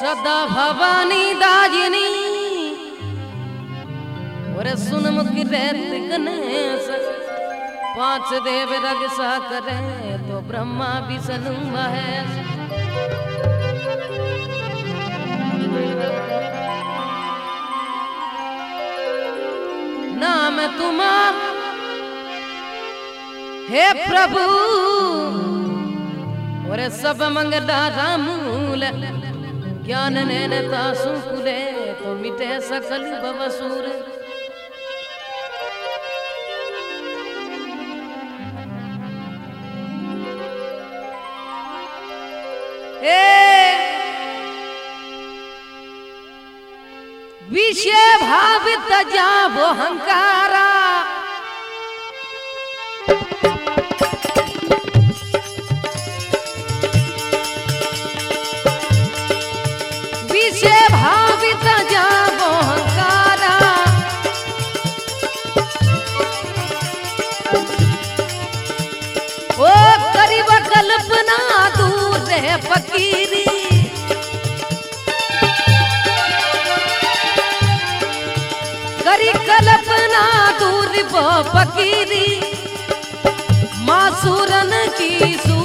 सदा भवानी दाजिनी और सुनमुख रहत गणेश पांच देव रगसा करे तो ब्रह्मा विष्णु महेश। नाम तुम्हारा हे प्रभु और सब मंगला रामूल ज्ञान नैनता सुकुले तो मिटे सकल भवसूर। विषय भावित जाबो हंकारा विषय भावित जाबो हंकारा ओ करीब कल्पना दूर रह फकीरी करी कल्पना दूर वो फकीरी मासूरन की सूर।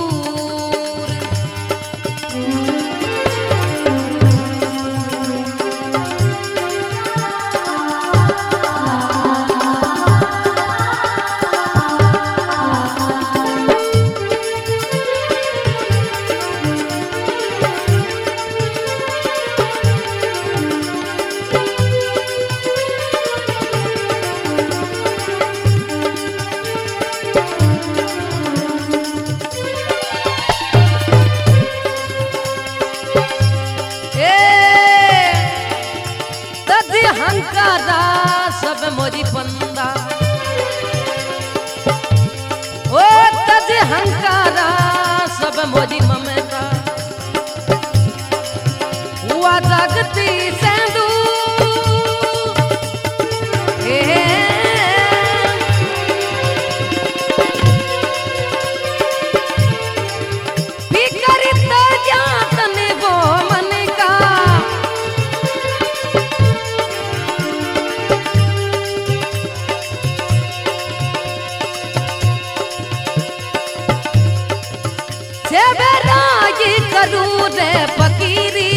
हंकारा सब मोरी पंदा ओ तज हंकारा सब मोरी ममता हुआ जागती सेंदू करूं रे फकीरी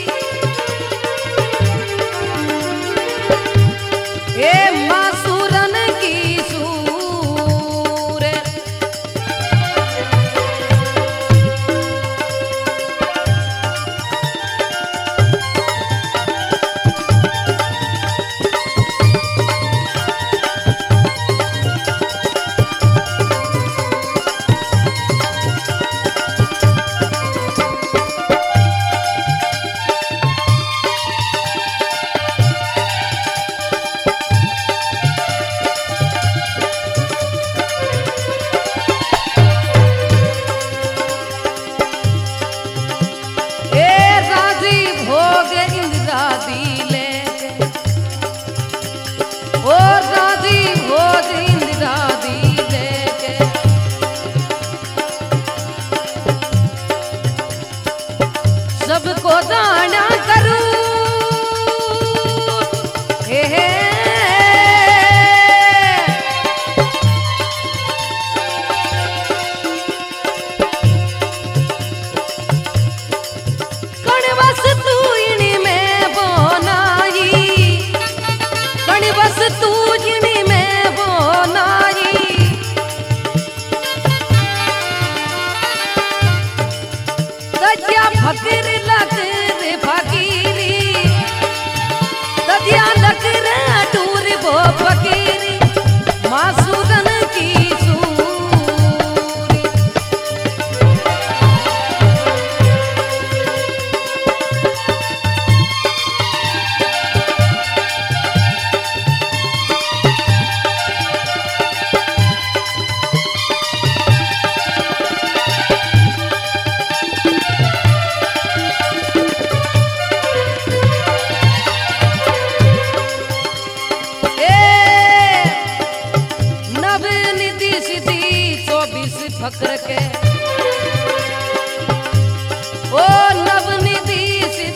ए मासूरन की सूर। सबको दाना करूं कण बस तू इनी में बोनाई कण बस तू इनी में बोनाई तजिया फकीर फकीरी तदिया लग रहा दूर वो फकीरी मासूरन की सूरी। फक्र के ओ नवनिधि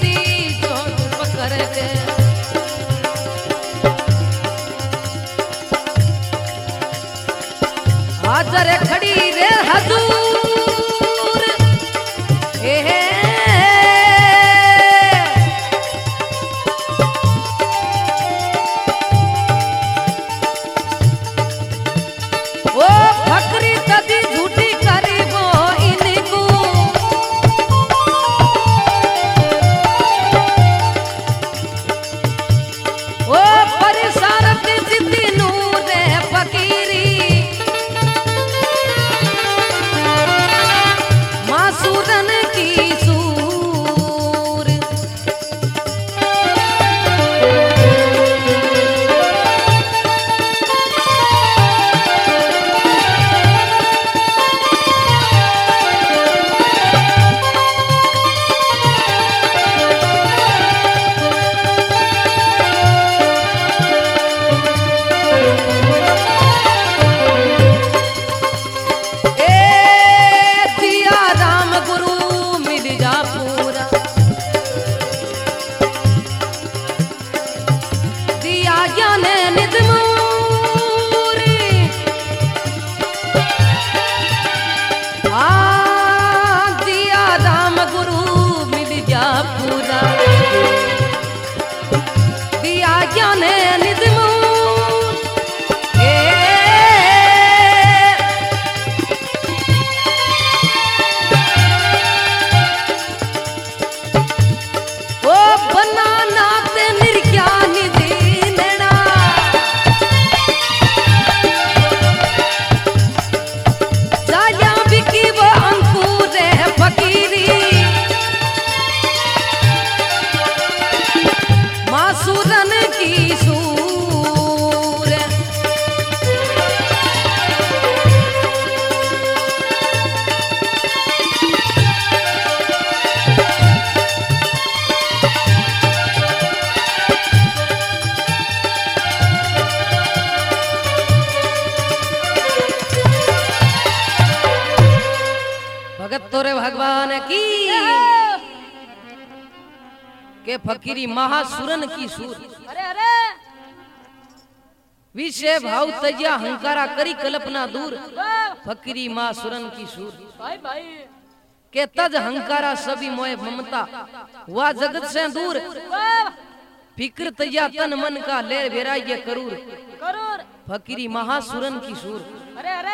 खड़ी रे हजूर ए ओ फकरी तदी झूठी करी वो इनको ओ परेशान जिद्दी नूर रे फकीरी मासूरन की सूर तोरे भगवान की के फकीरी महासुरन की सूर अरे अरे विषय भाव तजिया हंकारा करी कल्पना दूर फकीरी महासुरन की सूर भाई भाई के तज हंकारा सभी मोह ममता वा जगत से दूर फिक्र तजिया तन मन का ले बेरा ये करूर करूर फकीरी महासुरन की सूर अरे अरे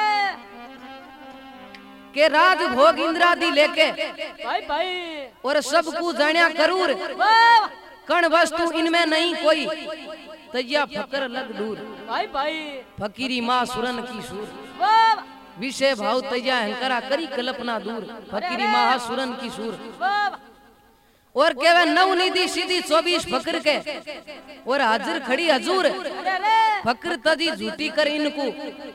के राज भोग इंद्रादि लेके भाई भाई और सब को जानिया करूर कण वस्तु इनमें नहीं कोई तजिया फकर लग दूर भाई भाई फकीरी माँ सुरन की सूर विषय भाव तजिया हंकरा करी कल्पना दूर फकीरी माँ सुरन की सूर और केवे नव निधि सीधी 24 फकर के और हाजिर खड़ी हजूर फकर तजी झूठी कर इनको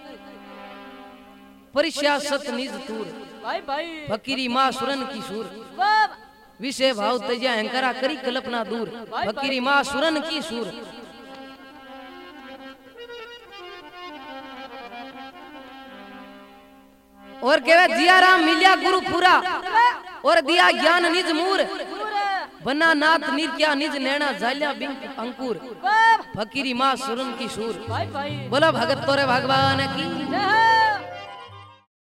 परिश्यासत निज तूर भाई भाई फकीरी माँ सुरन की सूर विषय भाव तजिया हंकरा करी कल्पना दूर फकीरी माँ सुरन की सूर और केवे जिया राम मिलिया गुरु पूरा और दिया ज्ञान निज मूर बना नाथ निर्क्या निज नैना जालिया बिंक अंकुर फकीरी माँ सुरन की सूर भाई भाई बोला भगत तोरे भगवान की